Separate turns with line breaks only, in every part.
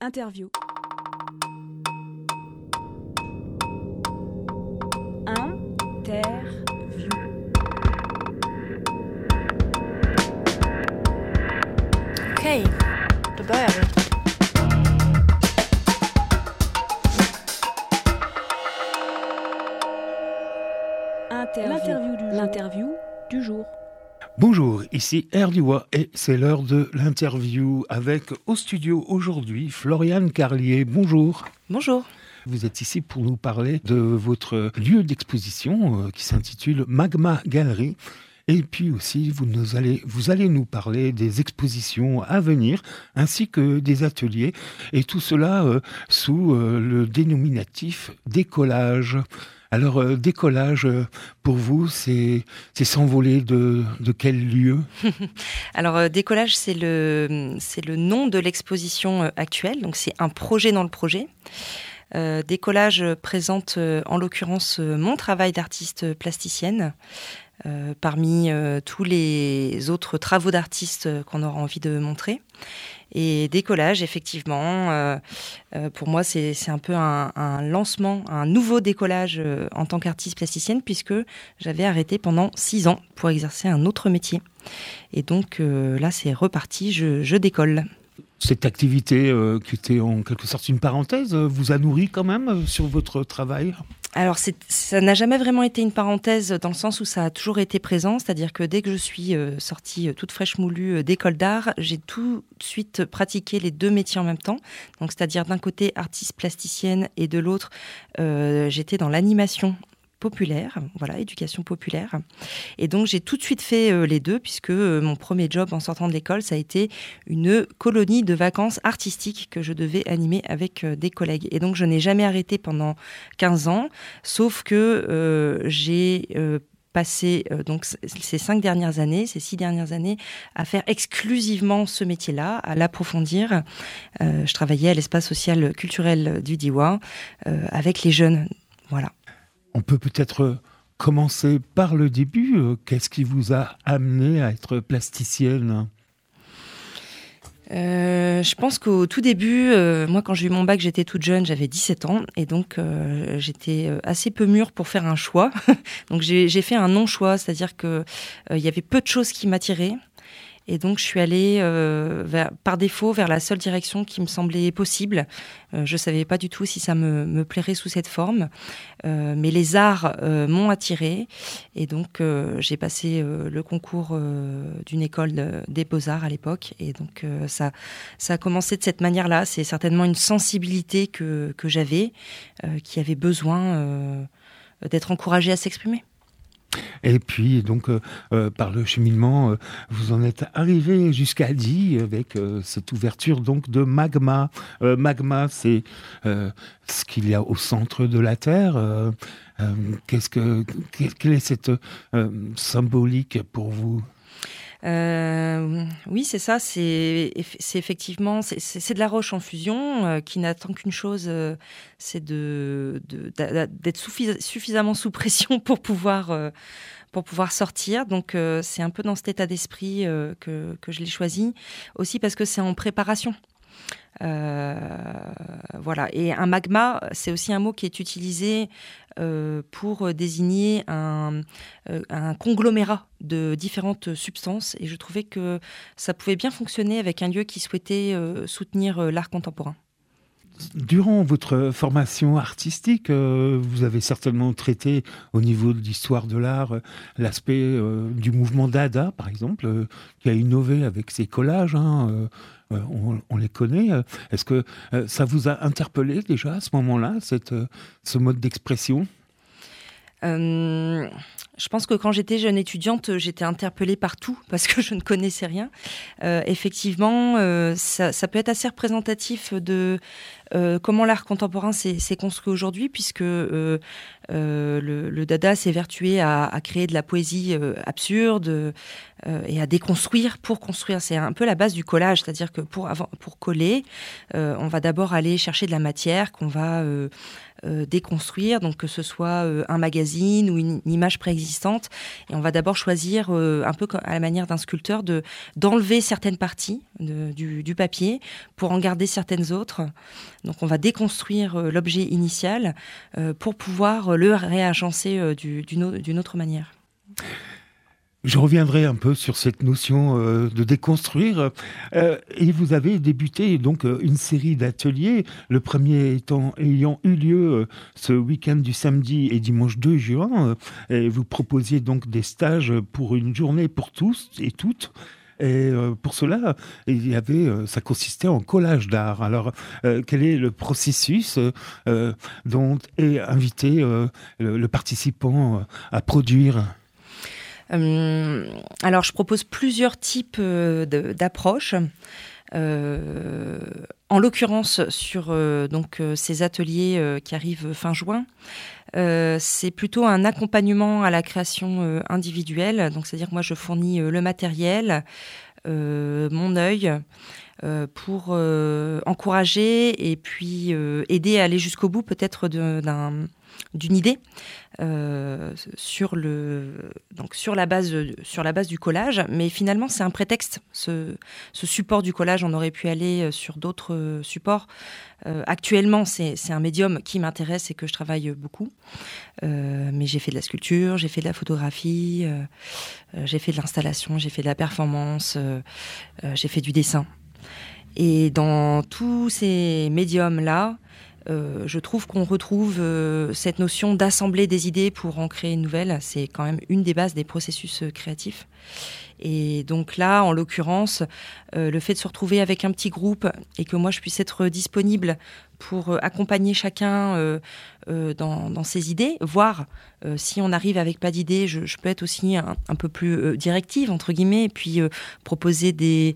Interview. Interview.
Okej, då börjar vi.
L'interview du jour.
Bonjour, ici Erdiwa et c'est l'heure de l'interview avec au studio aujourd'hui Floriane Carlier. Bonjour.
Bonjour.
Vous êtes ici pour nous parler de votre lieu d'exposition qui s'intitule Magma Gallery. Et puis aussi, vous allez nous parler des expositions à venir, ainsi que des ateliers, et tout cela sous le dénominatif décollage. Alors, décollage, pour vous, c'est s'envoler de quel lieu ?
Alors, décollage, c'est le nom de l'exposition actuelle, donc c'est un projet dans le projet. Décollage présente en l'occurrence mon travail d'artiste plasticienne, parmi tous les autres travaux d'artistes qu'on aura envie de montrer. Et décollage, effectivement, pour moi, c'est un peu un lancement, un nouveau décollage en tant qu'artiste plasticienne, puisque j'avais arrêté pendant 6 ans pour exercer un autre métier. Et donc là, c'est reparti, je décolle.
Cette activité qui était en quelque sorte une parenthèse vous a nourri quand même sur votre travail ?
Alors, ça n'a jamais vraiment été une parenthèse dans le sens où ça a toujours été présent. C'est-à-dire que dès que je suis sortie toute fraîche moulue d'école d'art, j'ai tout de suite pratiqué les 2 métiers en même temps. Donc, c'est-à-dire d'un côté artiste plasticienne et de l'autre, j'étais dans l'animation populaire, voilà, éducation populaire. Et donc, j'ai tout de suite fait les deux, puisque mon premier job en sortant de l'école, ça a été une colonie de vacances artistiques que je devais animer avec des collègues. Et donc, je n'ai jamais arrêté pendant 15 ans, sauf que j'ai passé donc ces 6 dernières années, à faire exclusivement ce métier-là, à l'approfondir. Je travaillais à l'espace social culturel du Diwa avec les jeunes, voilà.
On peut peut-être commencer par le début. Qu'est-ce qui vous a amené à être plasticienne ?
Je pense qu'au tout début, moi quand j'ai eu mon bac, j'étais toute jeune, j'avais 17 ans et donc j'étais assez peu mûre pour faire un choix. Donc j'ai fait un non-choix, c'est-à-dire qu'il y avait peu de choses qui m'attiraient. Et donc, je suis allée par défaut vers la seule direction qui me semblait possible. Je ne savais pas du tout si ça me plairait sous cette forme. Mais les arts m'ont attirée. Et donc, j'ai passé le concours d'une école des beaux-arts à l'époque. Et donc, ça a commencé de cette manière-là. C'est certainement une sensibilité que j'avais, qui avait besoin d'être encouragée à s'exprimer.
Et puis, donc, par le cheminement, vous en êtes arrivé jusqu'à Die avec cette ouverture donc de Magma. Magma, c'est ce qu'il y a au centre de la Terre. Quelle est cette symbolique pour vous ?
Oui, c'est ça. C'est effectivement c'est de la roche en fusion qui n'attend qu'une chose, c'est d'être suffisamment sous pression pour pouvoir sortir. Donc c'est un peu dans cet état d'esprit que je l'ai choisi. Aussi parce que c'est en préparation. Voilà. Et un magma, c'est aussi un mot qui est utilisé pour désigner un conglomérat de différentes substances. Et je trouvais que ça pouvait bien fonctionner avec un lieu qui souhaitait soutenir l'art contemporain.
Durant votre formation artistique, vous avez certainement traité au niveau de l'histoire de l'art l'aspect du mouvement Dada, par exemple, qui a innové avec ses collages. On les connaît. Est-ce que ça vous a interpellé déjà à ce moment-là, ce mode d'expression ?
Je pense que quand j'étais jeune étudiante, j'étais interpellée par tout parce que je ne connaissais rien. Effectivement, ça peut être assez représentatif de comment l'art contemporain s'est construit aujourd'hui, puisque le Dada s'est vertué à créer de la poésie absurde et à déconstruire pour construire. C'est un peu la base du collage, c'est-à-dire que pour coller, on va d'abord aller chercher de la matière qu'on va déconstruire, donc que ce soit un magazine ou une image préexistante. existantes. Et on va d'abord choisir, un peu à la manière d'un sculpteur, d'enlever certaines parties du papier pour en garder certaines autres. Donc on va déconstruire l'objet initial pour pouvoir le réagencer d'une autre manière.
Je reviendrai un peu sur cette notion de déconstruire. Et vous avez débuté donc une série d'ateliers, le premier ayant eu lieu ce week-end du samedi et dimanche 2 juin. Et vous proposiez donc des stages pour une journée pour tous et toutes. Et pour cela, ça consistait en collage d'art. Alors, quel est le processus dont est invité le participant à produire ?
Alors, je propose plusieurs types d'approches. En l'occurrence, sur ces ateliers qui arrivent fin juin, c'est plutôt un accompagnement à la création individuelle. Donc, c'est-à-dire que moi, je fournis le matériel, mon œil, pour encourager et puis aider à aller jusqu'au bout peut-être d'une idée sur la base du collage. Mais finalement, c'est un prétexte. Ce support du collage, on aurait pu aller sur d'autres supports. Actuellement, c'est un médium qui m'intéresse et que je travaille beaucoup. Mais j'ai fait de la sculpture, j'ai fait de la photographie, j'ai fait de l'installation, j'ai fait de la performance, j'ai fait du dessin. Et dans tous ces médiums-là, je trouve qu'on retrouve cette notion d'assembler des idées pour en créer une nouvelle. C'est quand même une des bases des processus créatifs. Et donc là, en l'occurrence, le fait de se retrouver avec un petit groupe et que moi je puisse être disponible pour accompagner chacun dans ses idées, voire si on arrive avec pas d'idées, je peux être aussi un peu plus directive, entre guillemets, et puis proposer des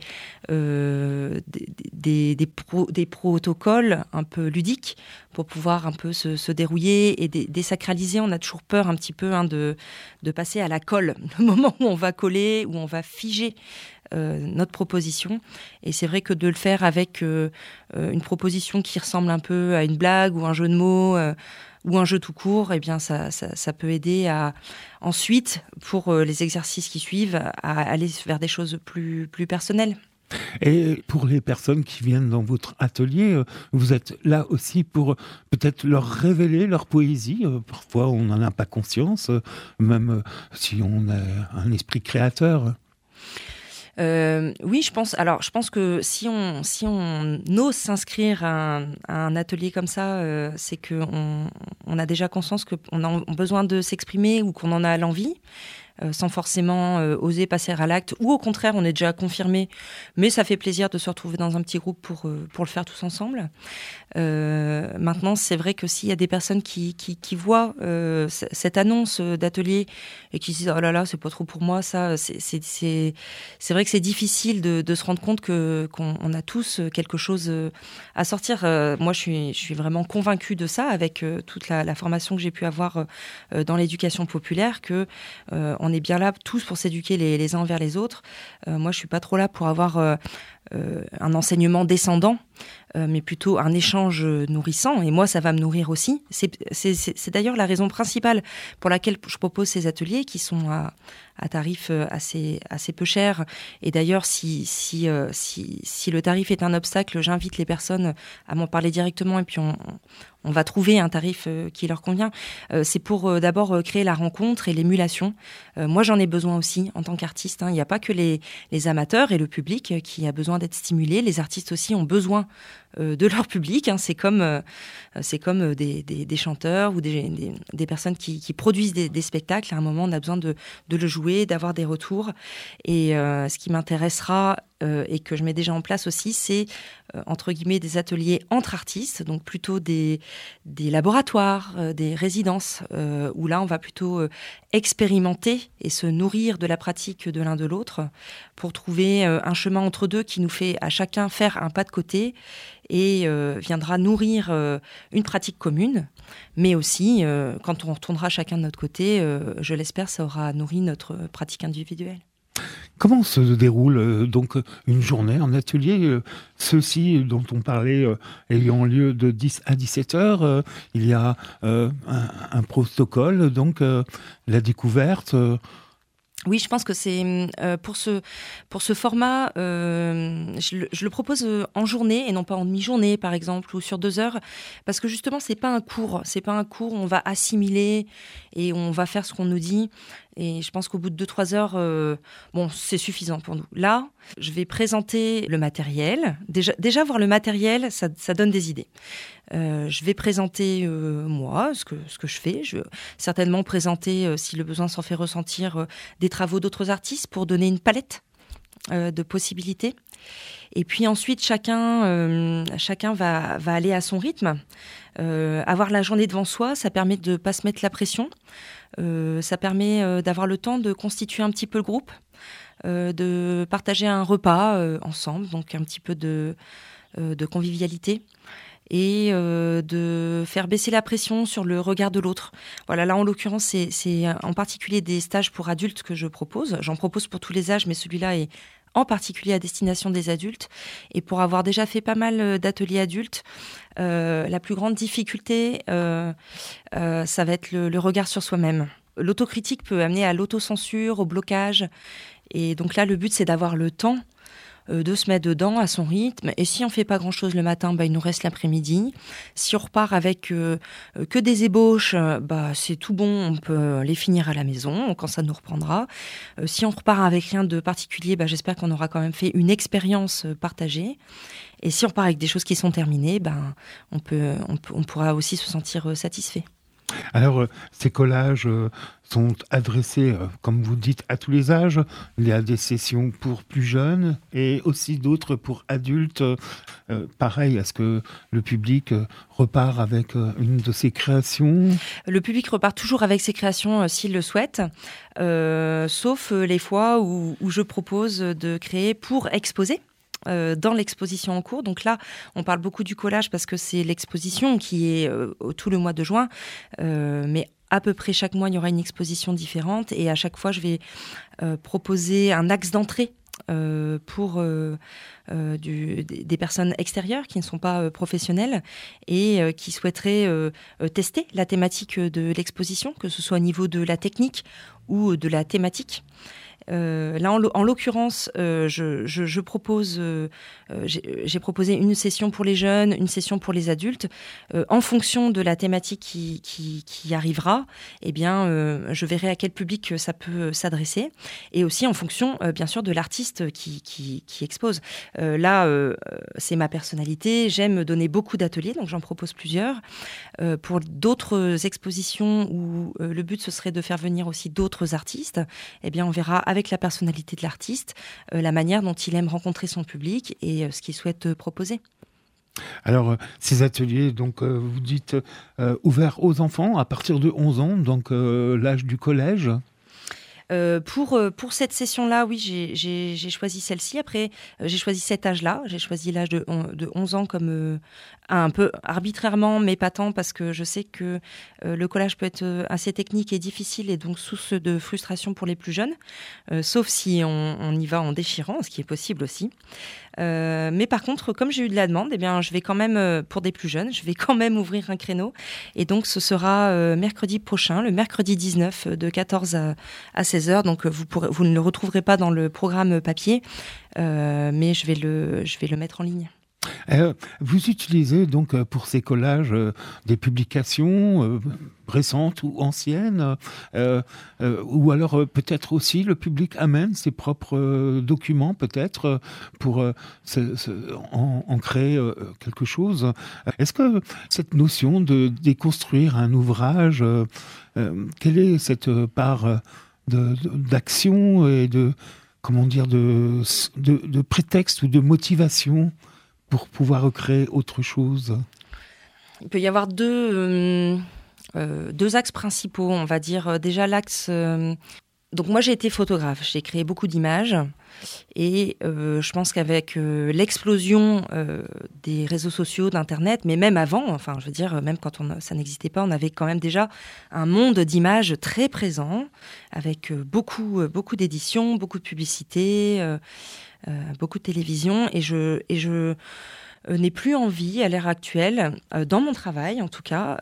protocoles un peu ludiques pour pouvoir un peu se dérouiller et désacraliser. On a toujours peur un petit peu de passer à la colle, le moment où on va coller, où on va figer notre proposition. Et c'est vrai que de le faire avec une proposition qui ressemble un peu à une blague ou un jeu de mots ou un jeu tout court, eh bien ça peut aider à ensuite, pour les exercices qui suivent, à aller vers des choses plus personnelles.
Et pour les personnes qui viennent dans votre atelier, vous êtes là aussi pour peut-être leur révéler leur poésie. Parfois, on n'en a pas conscience, même si on a un esprit créateur.
Oui, je pense que si on ose s'inscrire à un atelier comme ça, c'est qu'on a déjà conscience qu'on a besoin de s'exprimer ou qu'on en a l'envie. Sans forcément oser passer à l'acte, ou au contraire, on est déjà confirmé, mais ça fait plaisir de se retrouver dans un petit groupe pour le faire tous ensemble. Maintenant, c'est vrai que s'il y a des personnes qui voient cette annonce d'atelier et qui se disent « Oh là là, c'est pas trop pour moi, ça », c'est vrai que c'est difficile de se rendre compte qu'on a tous quelque chose à sortir. Moi, je suis vraiment convaincue de ça, avec toute la formation que j'ai pu avoir dans l'éducation populaire, que on est bien là tous pour s'éduquer les uns envers les autres. Moi, je suis pas trop là pour avoir un enseignement descendant, mais plutôt un échange nourrissant. Et moi, ça va me nourrir aussi. C'est d'ailleurs la raison principale pour laquelle je propose ces ateliers qui sont à tarif assez peu cher. Et d'ailleurs, si le tarif est un obstacle, j'invite les personnes à m'en parler directement, et puis on va trouver un tarif qui leur convient. C'est pour d'abord créer la rencontre et l'émulation. Moi, j'en ai besoin aussi en tant qu'artiste. Il n'y a pas que les amateurs et le public qui a besoin d'être stimulé. Les artistes aussi ont besoin de leur public. C'est comme des chanteurs ou des personnes qui produisent des spectacles. À un moment, on a besoin de le jouer, d'avoir des retours. Et ce qui m'intéressera et que je mets déjà en place aussi, c'est entre guillemets des ateliers entre artistes, donc plutôt des laboratoires, des résidences, où là on va plutôt expérimenter et se nourrir de la pratique de l'un de l'autre pour trouver un chemin entre deux qui nous fait à chacun faire un pas de côté et viendra nourrir une pratique commune, mais aussi quand on retournera chacun de notre côté, je l'espère, ça aura nourri notre pratique individuelle.
Comment se déroule donc une journée en atelier ceux-ci dont on parlait ayant lieu de 10 à 17 heures, il y a un protocole, donc la découverte.
Oui, je pense que c'est pour ce format, je le propose en journée et non pas en demi-journée, par exemple, ou sur 2 heures, parce que justement, c'est pas un cours où on va assimiler et on va faire ce qu'on nous dit. Et je pense qu'au bout de 2-3 heures, c'est suffisant pour nous. Là, je vais présenter le matériel. Déjà voir le matériel, ça donne des idées. Je vais présenter moi, ce que je fais. Je vais certainement présenter, si le besoin s'en fait ressentir, des travaux d'autres artistes pour donner une palette de possibilités. Et puis ensuite, chacun va aller à son rythme. Avoir la journée devant soi, ça permet de ne pas se mettre la pression. Ça permet d'avoir le temps de constituer un petit peu le groupe, de partager un repas ensemble, donc un petit peu de convivialité. Et de faire baisser la pression sur le regard de l'autre. Voilà, là en l'occurrence, c'est en particulier des stages pour adultes que je propose. J'en propose pour tous les âges, mais celui-là est en particulier à destination des adultes. Et pour avoir déjà fait pas mal d'ateliers adultes, la plus grande difficulté, ça va être le regard sur soi-même. L'autocritique peut amener à l'autocensure, au blocage. Et donc là, le but, c'est d'avoir le temps de se mettre dedans à son rythme. Et si on fait pas grand-chose le matin, il nous reste l'après-midi. Si on repart avec que des ébauches, c'est tout bon, on peut les finir à la maison quand ça nous reprendra. Si on repart avec rien de particulier, j'espère qu'on aura quand même fait une expérience partagée. Et si on repart avec des choses qui sont terminées, on pourra aussi se sentir satisfait.
Alors, ces collages sont adressés, comme vous dites, à tous les âges. Il y a des sessions pour plus jeunes et aussi d'autres pour adultes. Pareil, est-ce que le public repart avec une de ses créations ? Le
public repart toujours avec ses créations s'il le souhaite, sauf les fois où je propose de créer pour exposer. Dans l'exposition en cours. Donc là, on parle beaucoup du collage parce que c'est l'exposition qui est tout le mois de juin. Mais à peu près chaque mois, il y aura une exposition différente. Et à chaque fois, je vais proposer un axe d'entrée pour des personnes extérieures qui ne sont pas professionnelles et qui souhaiteraient tester la thématique de l'exposition, que ce soit au niveau de la technique ou de la thématique. Là, en l'occurrence, je propose, j'ai proposé une session pour les jeunes, une session pour les adultes. En fonction de la thématique qui arrivera, je verrai à quel public ça peut s'adresser, et aussi en fonction, bien sûr, de l'artiste qui expose. Là, c'est ma personnalité. J'aime donner beaucoup d'ateliers, donc j'en propose plusieurs. Pour d'autres expositions où le but ce serait de faire venir aussi d'autres artistes, on verra avec la personnalité de l'artiste, la manière dont il aime rencontrer son public et ce qu'il souhaite proposer.
Alors, ces ateliers, donc, vous dites ouverts aux enfants à partir de 11 ans, donc l'âge du collège ?
Pour cette session-là, oui, j'ai choisi celle-ci. Après, j'ai choisi cet âge-là. J'ai choisi l'âge de 11 ans comme un peu arbitrairement, mais pas tant, parce que je sais que le collage peut être assez technique et difficile et donc source de frustration pour les plus jeunes, sauf si on y va en déchirant, ce qui est possible aussi. Mais par contre, comme j'ai eu de la demande, je vais quand même, pour des plus jeunes, je vais quand même ouvrir un créneau. Et donc, ce sera mercredi prochain, le mercredi 19, de 14 à 16h. Donc, vous ne le retrouverez pas dans le programme papier, mais je vais le mettre en ligne.
Vous utilisez donc pour ces collages des publications récentes ou anciennes, ou alors peut-être aussi le public amène ses propres documents peut-être pour en créer quelque chose. Est-ce que cette notion de déconstruire un ouvrage, quelle est cette part d'action et de prétexte ou de motivation pour pouvoir recréer autre chose?
Il peut y avoir deux axes principaux, on va dire. Déjà, l'axe Donc moi j'ai été photographe, j'ai créé beaucoup d'images et je pense qu'avec l'explosion des réseaux sociaux, d'internet, mais même avant, enfin je veux dire même quand ça n'existait pas, on avait quand même déjà un monde d'images très présent avec beaucoup d'éditions, beaucoup de publicités, beaucoup de télévision et je n'ai plus envie, à l'heure actuelle, dans mon travail en tout cas,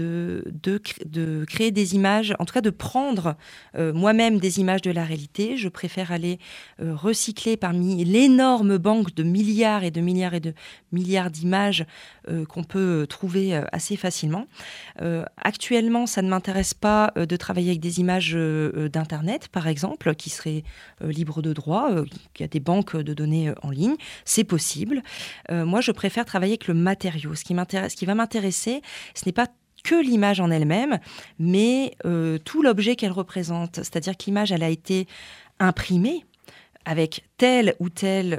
de créer des images, en tout cas de prendre moi-même des images de la réalité. Je préfère aller recycler parmi l'énorme banque de milliards et de milliards et de milliards d'images qu'on peut trouver assez facilement. Actuellement, ça ne m'intéresse pas de travailler avec des images d'Internet, par exemple, qui seraient libres de droit, qui a des banques de données en ligne. C'est possible. Moi, je préfère travailler avec le matériau. Ce qui va m'intéresser, ce n'est pas que l'image en elle-même, mais tout l'objet qu'elle représente. C'est-à-dire que l'image, elle a été imprimée avec telle ou telle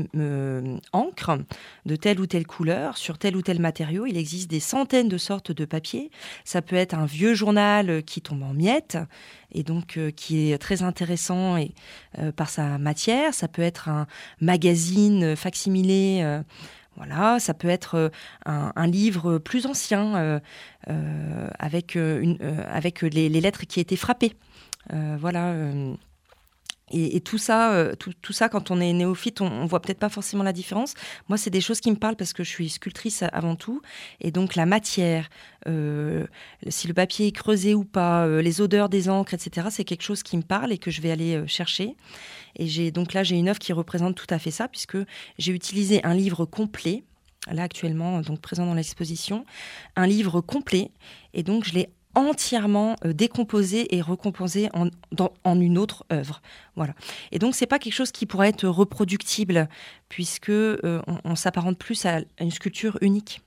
encre, de telle ou telle couleur, sur tel ou tel matériau. Il existe des centaines de sortes de papiers. Ça peut être un vieux journal qui tombe en miettes, et donc qui est très intéressant par sa matière. Ça peut être un magazine facsimilé. Voilà, ça peut être un livre plus ancien avec les lettres qui étaient frappées. Voilà. Et tout ça, quand on est néophyte, on voit peut-être pas forcément la différence. Moi, c'est des choses qui me parlent parce que je suis sculptrice avant tout. Et donc, la matière, si le papier est creusé ou pas, les odeurs des encres, etc., c'est quelque chose qui me parle et que je vais aller chercher. Et j'ai une œuvre qui représente tout à fait ça, puisque j'ai utilisé un livre complet, là actuellement, donc présent dans l'exposition, un livre complet. Et donc, je l'ai entièrement décomposé et recomposé en une autre œuvre. Voilà. Et donc, c'est pas quelque chose qui pourrait être reproductible, puisque on s'apparente plus à une sculpture unique.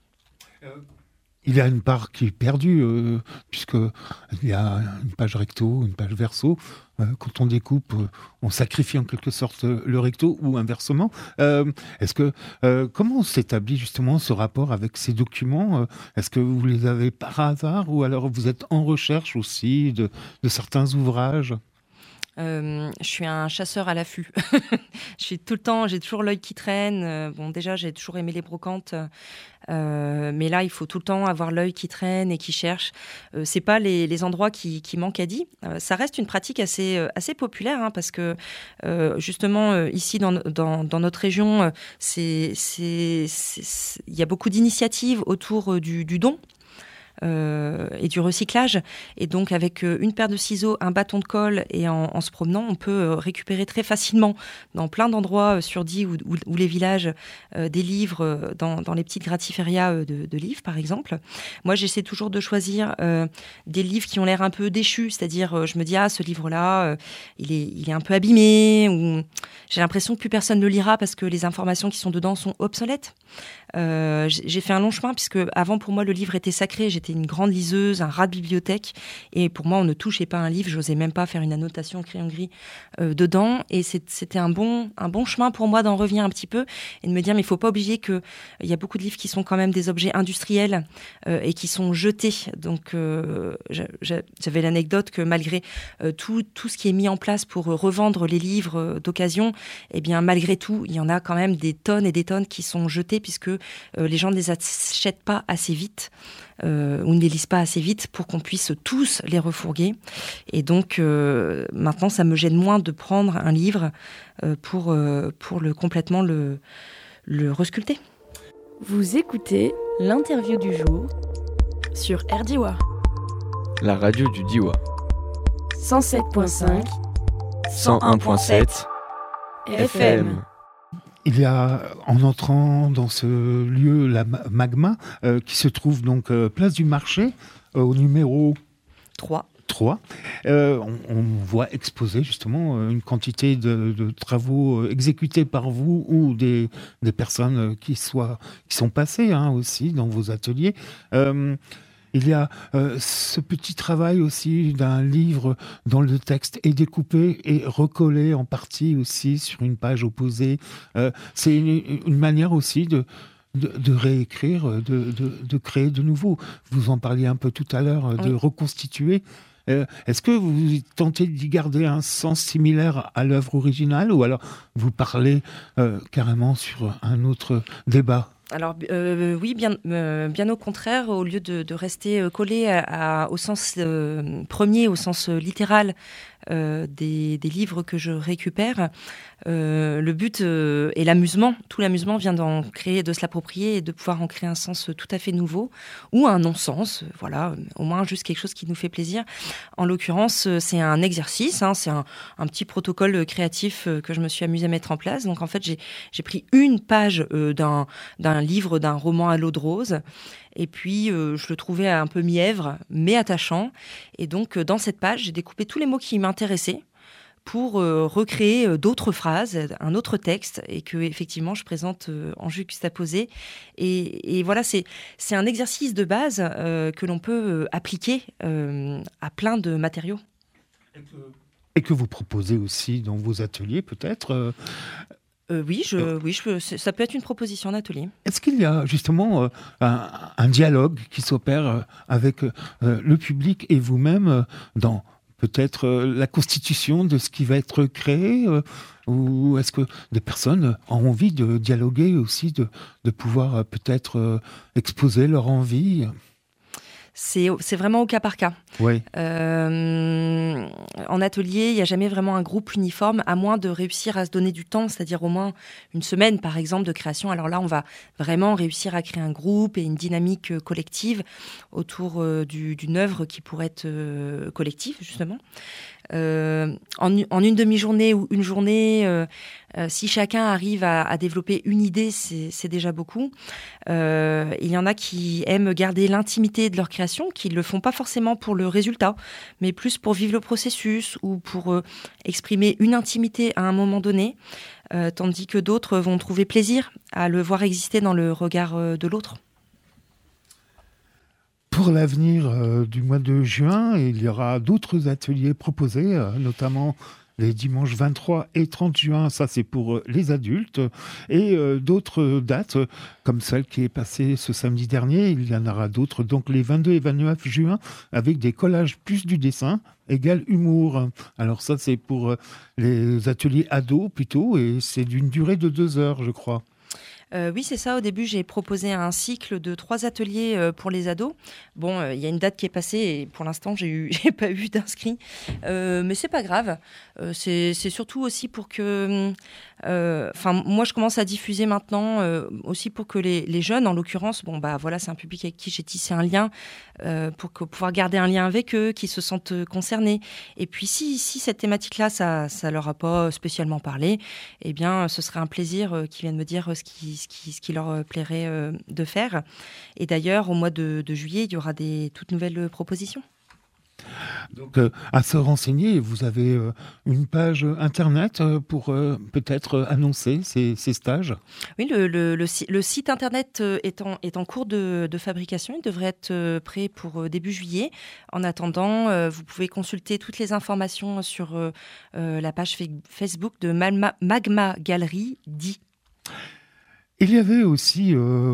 Il y a une part qui est perdue, puisqu'il y a une page recto, une page verso. Quand on découpe, on sacrifie en quelque sorte le recto ou inversement. Comment on s'établit justement ce rapport avec ces documents ? Est-ce que vous les avez par hasard ou alors vous êtes en recherche aussi de certains ouvrages ?
Je suis un chasseur à l'affût. J'ai toujours l'œil qui traîne. Déjà, j'ai toujours aimé les brocantes. Mais là, il faut tout le temps avoir l'œil qui traîne et qui cherche. C'est pas les endroits qui manquent à dit. Ça reste une pratique assez populaire, parce que justement ici dans notre région, il y a beaucoup d'initiatives autour du don. Et du recyclage. Et donc, avec une paire de ciseaux, un bâton de colle et en se promenant, on peut récupérer très facilement dans plein d'endroits sur Die ou les villages des livres dans les petites gratiférias de livres, par exemple. Moi, j'essaie toujours de choisir des livres qui ont l'air un peu déchus, c'est-à-dire, je me dis, ce livre-là, il est un peu abîmé, ou j'ai l'impression que plus personne ne le lira parce que les informations qui sont dedans sont obsolètes. J'ai fait un long chemin puisque avant pour moi le livre était sacré, j'étais une grande liseuse, un rat de bibliothèque et pour moi on ne touchait pas un livre, j'osais même pas faire une annotation au crayon gris dedans et c'était un bon chemin pour moi d'en revenir un petit peu et de me dire mais il faut pas oublier que il y a beaucoup de livres qui sont quand même des objets industriels et qui sont jetés, donc j'avais l'anecdote que malgré tout ce qui est mis en place pour revendre les livres d'occasion, eh bien malgré tout il y en a quand même des tonnes et des tonnes qui sont jetées puisque les gens ne les achètent pas assez vite ou ne les lisent pas assez vite pour qu'on puisse tous les refourguer. Et donc, maintenant, ça me gêne moins de prendre un livre pour complètement le resculpter.
Vous écoutez l'interview du jour sur RDIWA.
La radio du Diois.
107.5
101.7 FM.
Il y a, en entrant dans ce lieu, la Magma, qui se trouve donc place du Marché, au numéro
3.
On voit exposer justement une quantité de travaux exécutés par vous ou des personnes qui sont passées aussi dans vos ateliers. Il y a ce petit travail aussi d'un livre dont le texte est découpé et recollé en partie aussi sur une page opposée. C'est une manière aussi de réécrire, de créer de nouveau. Vous en parliez un peu tout à l'heure, de reconstituer. Est-ce que vous tentez d'y garder un sens similaire à l'œuvre originale ou alors vous parlez carrément sur un autre débat ?
Alors oui, bien au contraire, au lieu de rester collé au sens premier, au sens littéral des livres que je récupère, le but est l'amusement. Tout l'amusement vient d'en créer, de se l'approprier et de pouvoir en créer un sens tout à fait nouveau ou un non-sens, voilà, au moins juste quelque chose qui nous fait plaisir. En l'occurrence, c'est un exercice, c'est un petit protocole créatif que je me suis amusée à mettre en place. Donc en fait, j'ai pris une page d'un livre, d'un roman à l'eau de rose. Et puis, je le trouvais un peu mièvre, mais attachant. Et donc, dans cette page, j'ai découpé tous les mots qui m'intéressaient pour recréer d'autres phrases, un autre texte, et que effectivement, je présente en juxtaposé. Et voilà, c'est un exercice de base que l'on peut appliquer à plein de matériaux.
Et que vous proposez aussi dans vos ateliers, peut-être
Oui, ça peut être une proposition d'atelier.
Est-ce qu'il y a justement un dialogue qui s'opère avec le public et vous-même dans peut-être la constitution de ce qui va être créé ou est-ce que des personnes ont envie de dialoguer aussi, de pouvoir peut-être exposer leur envie ?
C'est vraiment au cas par cas.
Oui.
En atelier, il n'y a jamais vraiment un groupe uniforme, à moins de réussir à se donner du temps, c'est-à-dire au moins une semaine, par exemple, de création. Alors là, on va vraiment réussir à créer un groupe et une dynamique collective autour d'une œuvre qui pourrait être collective, justement. En une demi-journée ou une journée, si chacun arrive à développer une idée, c'est déjà beaucoup. Il y en a qui aiment garder l'intimité de leur création, qui ne le font pas forcément pour le résultat, mais plus pour vivre le processus ou pour exprimer une intimité à un moment donné, tandis que d'autres vont trouver plaisir à le voir exister dans le regard de l'autre.
Pour l'avenir du mois de juin, il y aura d'autres ateliers proposés, notamment les dimanches 23 et 30 juin, ça c'est pour les adultes, et d'autres dates, comme celle qui est passée ce samedi dernier, il y en aura d'autres, donc les 22 et 29 juin, avec des collages plus du dessin, égale humour. Alors ça c'est pour les ateliers ados plutôt, et c'est d'une durée de 2 heures, je crois.
Oui, c'est ça. Au début, j'ai proposé un cycle de 3 ateliers pour les ados. Bon, il y a une date qui est passée et pour l'instant, j'ai pas eu d'inscrits. Mais c'est pas grave. C'est surtout aussi pour que... moi, je commence à diffuser maintenant aussi pour que les jeunes, en l'occurrence, voilà, c'est un public avec qui j'ai tissé un lien pour pouvoir garder un lien avec eux, qui se sentent concernés. Et puis, si cette thématique-là, ça leur a pas spécialement parlé, eh bien, ce serait un plaisir qu'ils viennent me dire ce qui leur plairait de faire. Et d'ailleurs, au mois de juillet, il y aura des toutes nouvelles propositions.
Donc, à se renseigner, vous avez une page internet pour peut-être annoncer ces stages ?
Oui, le site internet est en cours de fabrication. Il devrait être prêt pour début juillet. En attendant, vous pouvez consulter toutes les informations sur la page Facebook de Magma Galerie dit.
Il y avait aussi,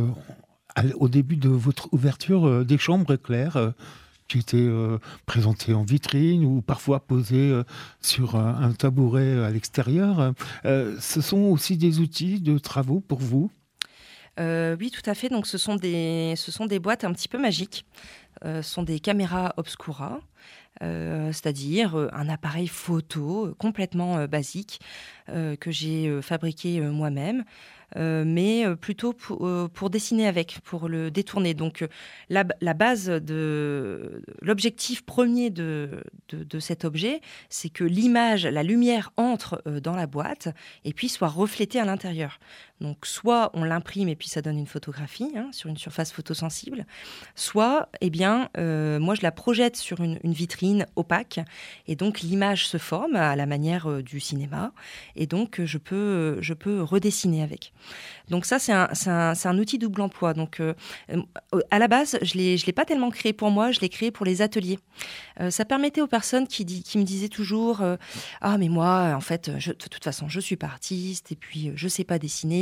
au début de votre ouverture, des chambres claires qui étaient présentées en vitrine ou parfois posées sur un tabouret à l'extérieur. Ce sont aussi des outils de travaux pour vous ?
Oui, tout à fait. Donc, ce sont des boîtes un petit peu magiques. Ce sont des caméras obscura. C'est-à-dire un appareil photo complètement basique que j'ai fabriqué moi-même, mais plutôt pour dessiner avec, pour le détourner. Donc la base l'objectif premier de cet objet, c'est que l'image, la lumière entre dans la boîte et puis soit reflétée à l'intérieur. Donc soit on l'imprime et puis ça donne une photographie sur une surface photosensible, soit moi je la projette sur une vitrine opaque et donc l'image se forme à la manière du cinéma et donc je peux redessiner avec. Donc ça c'est un outil double emploi. Donc à la base je l'ai pas tellement créé pour moi, je l'ai créé pour les ateliers. Ça permettait aux personnes qui me disaient toujours ah mais moi en fait de toute façon je suis pas artiste et puis je sais pas dessiner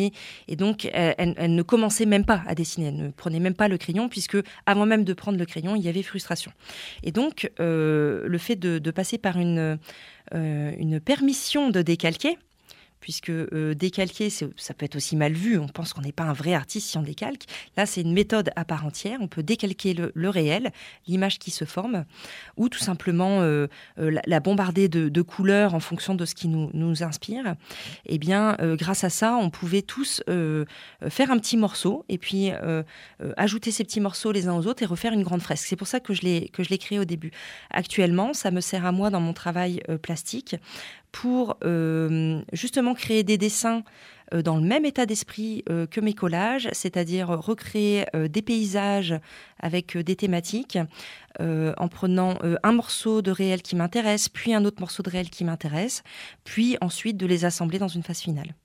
dessiner. Et donc, elle ne commençait même pas à dessiner. Elle ne prenait même pas le crayon, puisque avant même de prendre le crayon, il y avait frustration. Et donc, le fait de passer par une permission de décalquer, puisque décalquer, ça peut être aussi mal vu. On pense qu'on n'est pas un vrai artiste si on décalque. Là, c'est une méthode à part entière. On peut décalquer le réel, l'image qui se forme, ou tout simplement la bombarder de couleurs en fonction de ce qui nous inspire. Eh bien, grâce à ça, on pouvait tous faire un petit morceau et puis ajouter ces petits morceaux les uns aux autres et refaire une grande fresque. C'est pour ça que je l'ai créé au début. Actuellement, ça me sert à moi dans mon travail plastique pour justement créer des dessins dans le même état d'esprit que mes collages, c'est-à-dire recréer des paysages avec des thématiques, en prenant un morceau de réel qui m'intéresse, puis un autre morceau de réel qui m'intéresse, puis ensuite de les assembler dans une phase finale.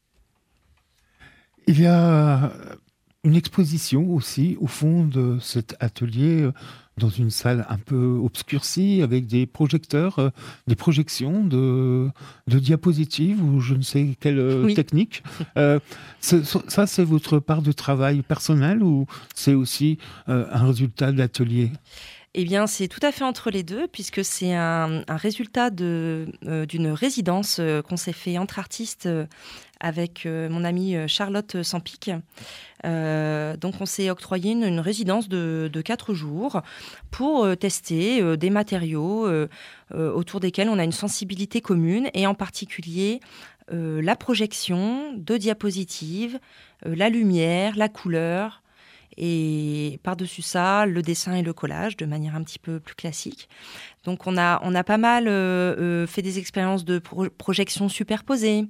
Il y a une exposition aussi au fond de cet atelier, dans une salle un peu obscurcie, avec des projecteurs, des projections de diapositives ou je ne sais quelle technique. Ça, c'est votre part de travail personnel ou c'est aussi un résultat d'atelier ?
Eh bien, c'est tout à fait entre les deux, puisque c'est un résultat d'une résidence qu'on s'est fait entre artistes avec mon amie Charlotte Sampic. Donc, on s'est octroyé une résidence de 4 jours pour tester des matériaux autour desquels on a une sensibilité commune, et en particulier la projection de diapositives, la lumière, la couleur, et par-dessus ça, le dessin et le collage de manière un petit peu plus classique. Donc on a pas mal fait des expériences de projection superposée,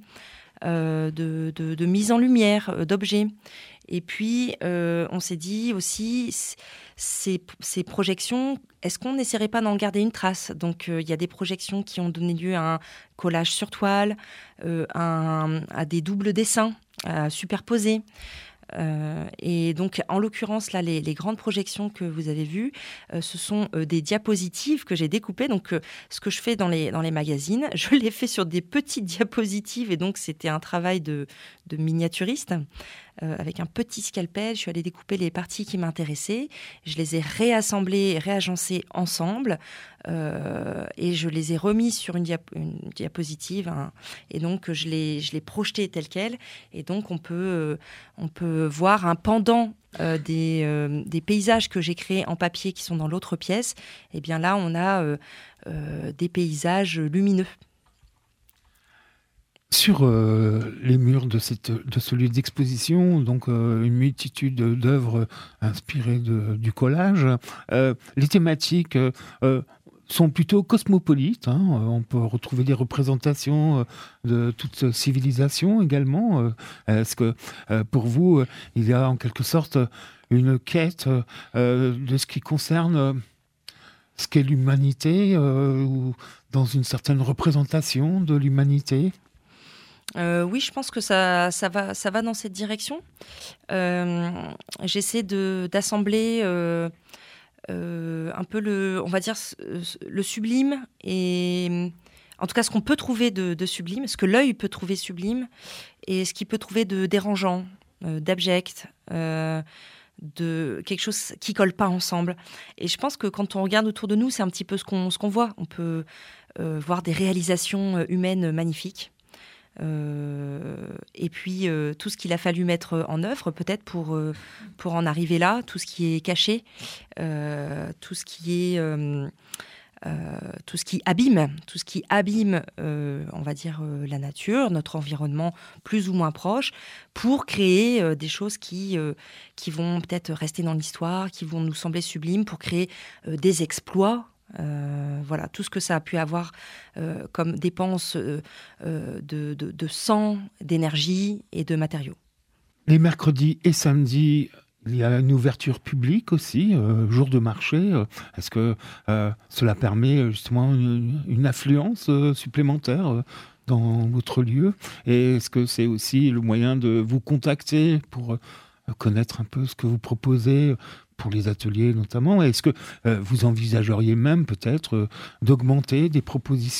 de mise en lumière d'objets. Et puis on s'est dit aussi, ces projections, est-ce qu'on n'essaierait pas d'en garder une trace ? Donc il y a des projections qui ont donné lieu à un collage sur toile, à des doubles dessins superposés. Et donc, en l'occurrence, là, les grandes projections que vous avez vues, ce sont des diapositives que j'ai découpées. Donc, ce que je fais dans les magazines, je l'ai fait sur des petites diapositives. Et donc, c'était un travail de miniaturiste. Avec un petit scalpel, je suis allée découper les parties qui m'intéressaient. Je les ai réassemblées, réagencées ensemble. Et je les ai remises sur une diapositive. Hein, et donc, je l'ai projetée telle qu'elle. Et donc, on peut voir un pendant des paysages que j'ai créés en papier qui sont dans l'autre pièce. Et bien là, on a des paysages lumineux.
Sur les murs de ce lieu d'exposition, donc une multitude d'œuvres inspirées du collage. Les thématiques sont plutôt cosmopolites. Hein. On peut retrouver des représentations de toute civilisation également. Est-ce que pour vous, il y a en quelque sorte une quête de ce qui concerne ce qu'est l'humanité ou dans une certaine représentation de l'humanité ?
Oui, je pense que ça va dans cette direction. J'essaie d'assembler un peu on va dire le sublime, et en tout cas ce qu'on peut trouver de sublime, ce que l'œil peut trouver sublime, et ce qu'il peut trouver de dérangeant, d'abject, de quelque chose qui colle pas ensemble. Et je pense que quand on regarde autour de nous, c'est un petit peu ce qu'on voit. On peut voir des réalisations humaines magnifiques. Et puis tout ce qu'il a fallu mettre en œuvre peut-être pour en arriver là, tout ce qui est caché, tout ce qui abîme, on va dire la nature, notre environnement plus ou moins proche, pour créer des choses qui vont peut-être rester dans l'histoire, qui vont nous sembler sublimes, pour créer des exploits. Voilà, tout ce que ça a pu avoir comme dépense de sang, d'énergie et de matériaux.
Les mercredis et samedis, il y a une ouverture publique aussi, jour de marché. Est-ce que cela permet justement une affluence supplémentaire dans votre lieu ? Et est-ce que c'est aussi le moyen de vous contacter pour connaître un peu ce que vous proposez pour les ateliers notamment? Est-ce que vous envisageriez même peut-être d'augmenter des propositions telles ?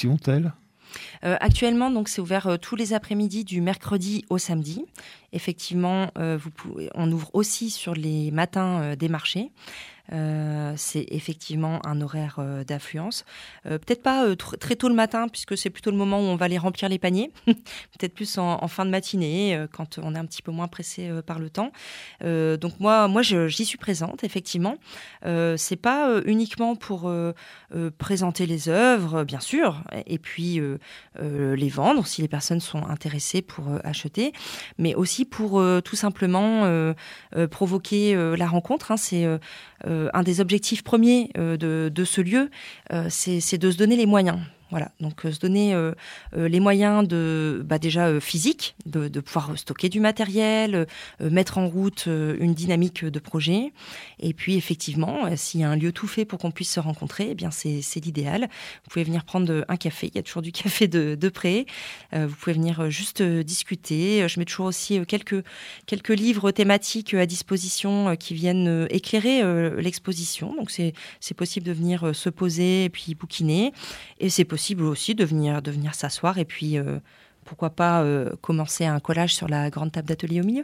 Actuellement, donc, c'est ouvert tous les après-midi du mercredi au samedi. Effectivement, on ouvre aussi sur les matins des marchés. C'est effectivement un horaire d'affluence. Peut-être pas très tôt le matin, puisque c'est plutôt le moment où on va aller remplir les paniers. Peut-être plus en fin de matinée, quand on est un petit peu moins pressé par le temps. Donc moi j'y suis présente, effectivement. C'est pas uniquement pour présenter les œuvres, bien sûr, et puis les vendre si les personnes sont intéressées pour acheter, mais aussi pour tout simplement provoquer la rencontre. C'est un des objectifs premiers de ce lieu, c'est de se donner les moyens. Voilà, donc se donner les moyens déjà physiques, de pouvoir stocker du matériel, mettre en route une dynamique de projet. Et puis effectivement, s'il y a un lieu tout fait pour qu'on puisse se rencontrer, eh bien c'est l'idéal. Vous pouvez venir prendre un café, il y a toujours du café de près. Vous pouvez venir juste discuter. Je mets toujours aussi quelques livres thématiques à disposition qui viennent éclairer l'exposition. Donc c'est possible de venir se poser et puis bouquiner. Et c'est possible aussi de venir s'asseoir et puis pourquoi pas commencer un collage sur la grande table d'atelier au milieu.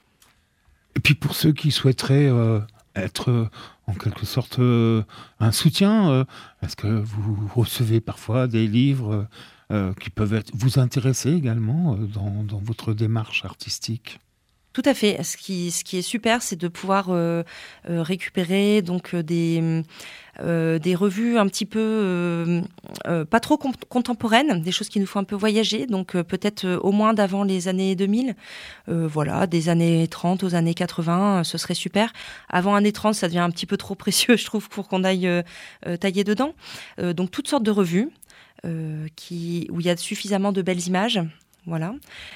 Et puis pour ceux qui souhaiteraient être en quelque sorte un soutien, est-ce que vous recevez parfois des livres qui peuvent vous intéresser également dans votre démarche artistique ?
Tout à fait. Ce qui est super, c'est de pouvoir récupérer donc des revues un petit peu pas trop contemporaines, des choses qui nous font un peu voyager, donc peut-être au moins d'avant les années 2000, des années 30 aux années 80, ce serait super. Avant années 30, ça devient un petit peu trop précieux, je trouve, pour qu'on aille tailler dedans. Donc toutes sortes de revues où il y a suffisamment de belles images. Voilà.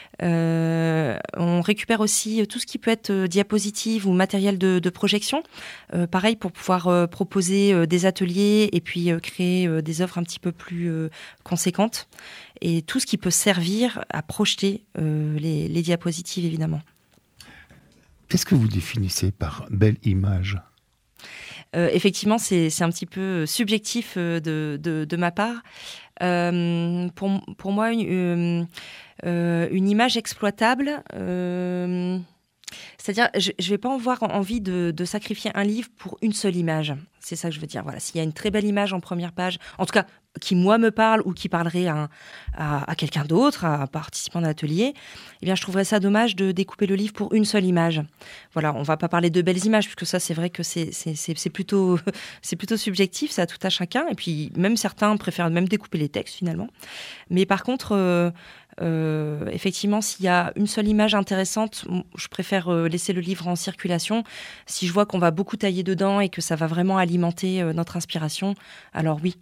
On récupère aussi tout ce qui peut être diapositive ou matériel de projection. Pareil, pour pouvoir proposer des ateliers et puis créer des œuvres un petit peu plus conséquentes. Et tout ce qui peut servir à projeter les diapositives, évidemment.
Qu'est-ce que vous définissez par belle image ?
Effectivement, c'est un petit peu subjectif de ma part. Pour moi, une image exploitable, c'est-à-dire, je ne vais pas avoir envie de sacrifier un livre pour une seule image. C'est ça que je veux dire. Voilà, s'il y a une très belle image en première page, en tout cas, qui moi me parle ou qui parlerait à quelqu'un d'autre, à un participant d'un atelier, eh bien, je trouverais ça dommage de découper le livre pour une seule image. Voilà, on ne va pas parler de belles images, puisque ça, c'est vrai que c'est plutôt subjectif, ça à tout à chacun. Et puis, même certains préfèrent même découper les textes, finalement. Mais par contre, effectivement, s'il y a une seule image intéressante, je préfère laisser le livre en circulation. Si je vois qu'on va beaucoup tailler dedans et que ça va vraiment alimenter notre inspiration, alors oui.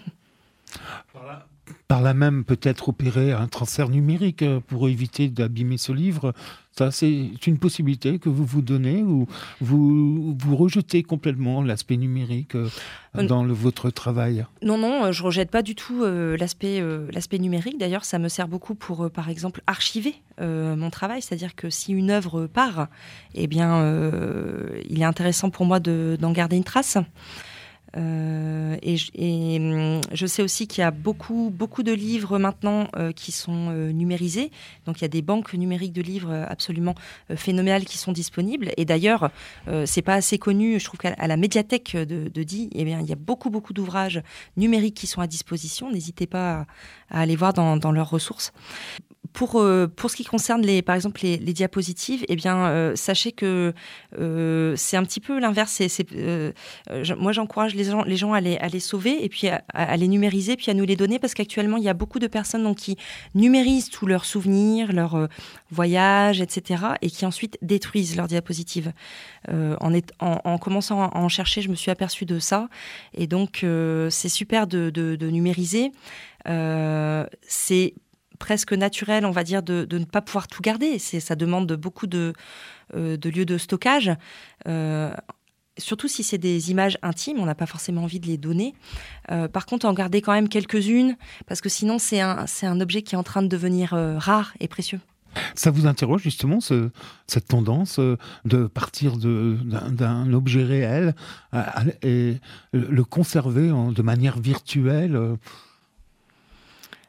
Par là même, peut-être opérer un transfert numérique pour éviter d'abîmer ce livre. Ça, c'est une possibilité que vous vous donnez ou vous rejetez complètement l'aspect numérique dans votre travail ?
Non, je ne rejette pas du tout l'aspect numérique. D'ailleurs, ça me sert beaucoup pour, par exemple, archiver mon travail. C'est-à-dire que si une œuvre part, eh bien, il est intéressant pour moi d'en garder une trace. Et je sais aussi qu'il y a beaucoup de livres maintenant qui sont numérisés. Donc il y a des banques numériques de livres absolument phénoménales qui sont disponibles. Et d'ailleurs, c'est pas assez connu. Je trouve qu'à la médiathèque de Die, eh bien, il y a beaucoup d'ouvrages numériques qui sont à disposition. N'hésitez pas à aller voir dans leurs ressources. Pour ce qui concerne par exemple les diapositives, eh bien, sachez que c'est un petit peu l'inverse. Moi, j'encourage les gens à les sauver et puis à les numériser, puis à nous les donner, parce qu'actuellement, il y a beaucoup de personnes donc, qui numérisent tous leurs souvenirs, leurs voyages, etc., et qui ensuite détruisent leurs diapositives. En commençant à en chercher, je me suis aperçue de ça. Et donc, c'est super de numériser. C'est presque naturel, on va dire, de ne pas pouvoir tout garder. Ça demande beaucoup de lieux de stockage. Surtout si c'est des images intimes, on n'a pas forcément envie de les donner. Par contre, en garder quand même quelques-unes, parce que sinon, c'est un objet qui est en train de devenir rare et précieux.
Ça vous interroge justement, cette tendance de partir d'un objet réel et le conserver de manière virtuelle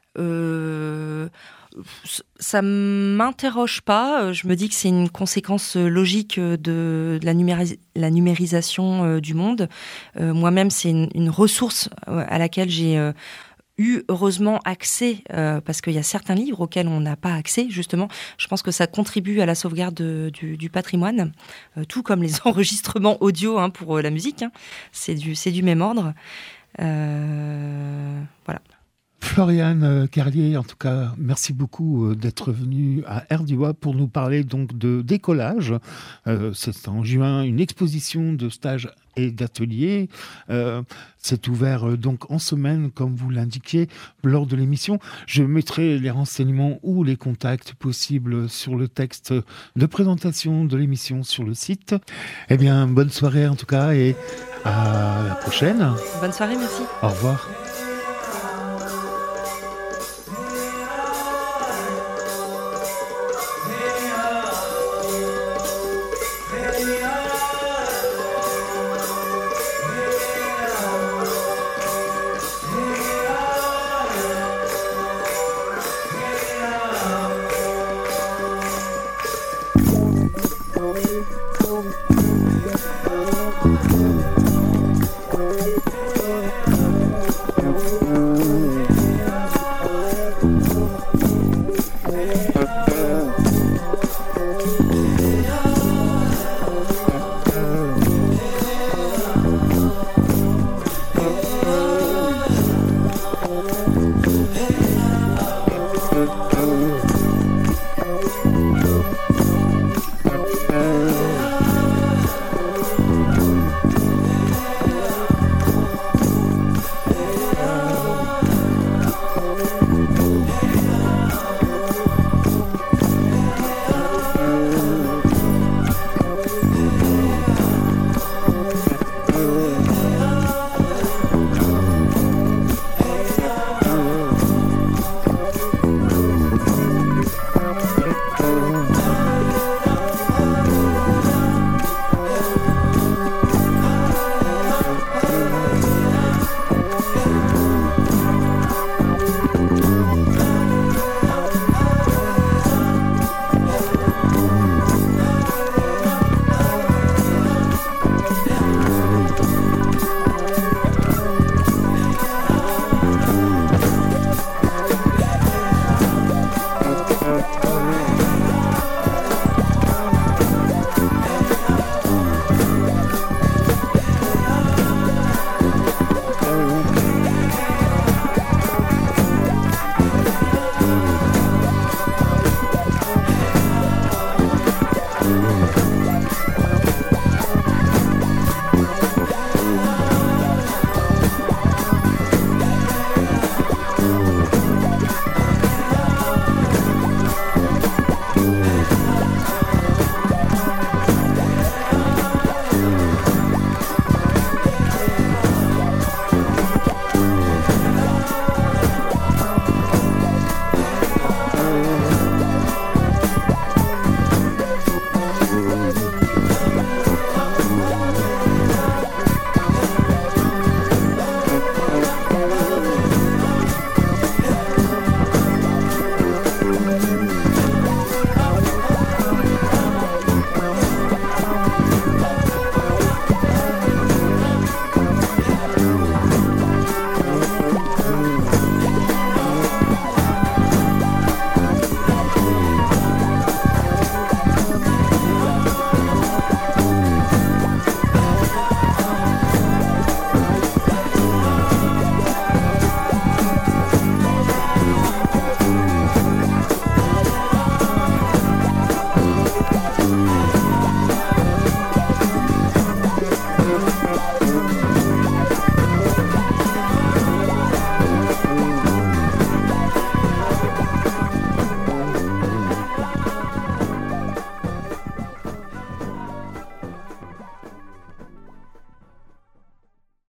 Ça m'interroge pas. Je me dis que c'est une conséquence logique de la numérisation du monde. Moi-même, c'est une ressource à laquelle j'ai eu heureusement accès, parce qu'il y a certains livres auxquels on n'a pas accès, justement. Je pense que ça contribue à la sauvegarde du patrimoine, tout comme les enregistrements audio pour la musique. C'est du même ordre. Voilà.
Floriane Carlier, en tout cas, merci beaucoup d'être venue à RDIWA pour nous parler donc de décollage. C'est en juin, une exposition de stages et d'ateliers. C'est ouvert donc en semaine, comme vous l'indiquiez lors de l'émission. Je mettrai les renseignements ou les contacts possibles sur le texte de présentation de l'émission sur le site. Eh bien, bonne soirée en tout cas et à la prochaine.
Bonne soirée, merci.
Au revoir.